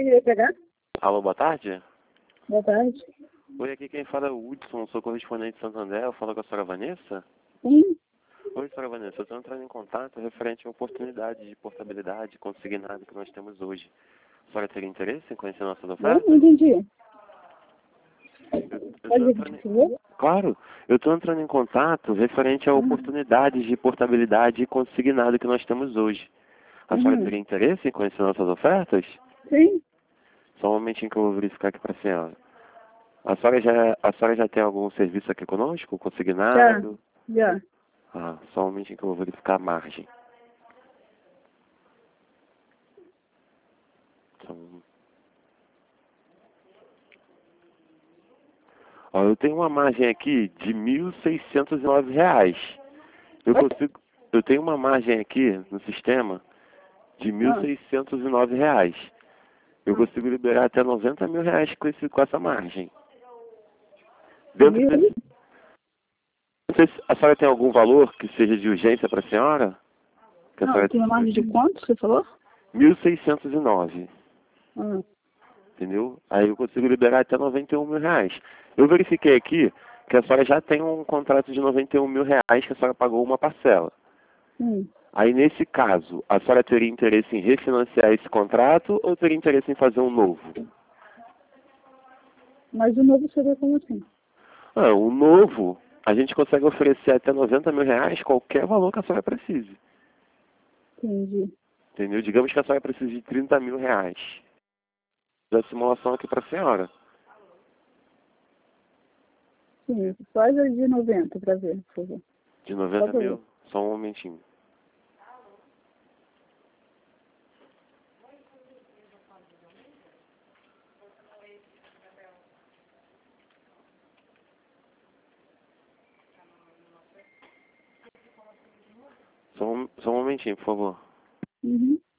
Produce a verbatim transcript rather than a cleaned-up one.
queria pegar? Alô, boa tarde. Boa tarde. Oi, aqui quem fala é o Hudson, sou correspondente de Santander, eu falo com a senhora Vanessa. Sim. Oi, senhora Vanessa, eu estou entrando em contato referente à oportunidade de portabilidade consignado que nós temos hoje. A senhora teria interesse em conhecer nossas Não, ofertas? não entendi. Eu, eu Pode tô repetir, entrando por favor? Claro, eu estou entrando em contato referente a Uhum. oportunidades de portabilidade consignado que nós temos hoje. A senhora Uhum. teria interesse em conhecer nossas ofertas? Sim. Só um momentinho que eu vou verificar aqui para a senhora. A senhora já, a senhora já tem algum serviço aqui conosco, Já. consignado? Já. Ah, só um momentinho que eu vou verificar a margem. Então, ó, eu tenho uma margem aqui de mil seiscentos e nove reais. Eu Oi? consigo, eu tenho uma margem aqui no sistema de mil Ah. seiscentos e nove reais. Eu Ah. consigo liberar até noventa mil reais com, esse, com essa margem. Dentro Mil? desse, não sei se a senhora tem algum valor que seja de urgência para a senhora? Que a Não, senhora tem uma margem de quanto, você falou? mil seiscentos e nove. Ah. Entendeu? Aí eu consigo liberar até noventa e um mil reais. Eu verifiquei aqui que a senhora já tem um contrato de noventa e um mil reais que a senhora pagou uma parcela. Sim. Aí nesse caso, a senhora teria interesse em refinanciar esse contrato ou teria interesse em fazer um novo? Mas o novo seria como assim? Ah, o novo, a gente consegue oferecer até noventa mil reais qualquer valor que a senhora precise. Entendi. Entendeu? Digamos que a senhora precise de trinta mil reais. Da simulação aqui para a senhora. Sim. Faz a de noventa para ver, por favor. De Só noventa pra ver. mil. Só um momentinho. Só um, só um momentinho, por favor. Uhum.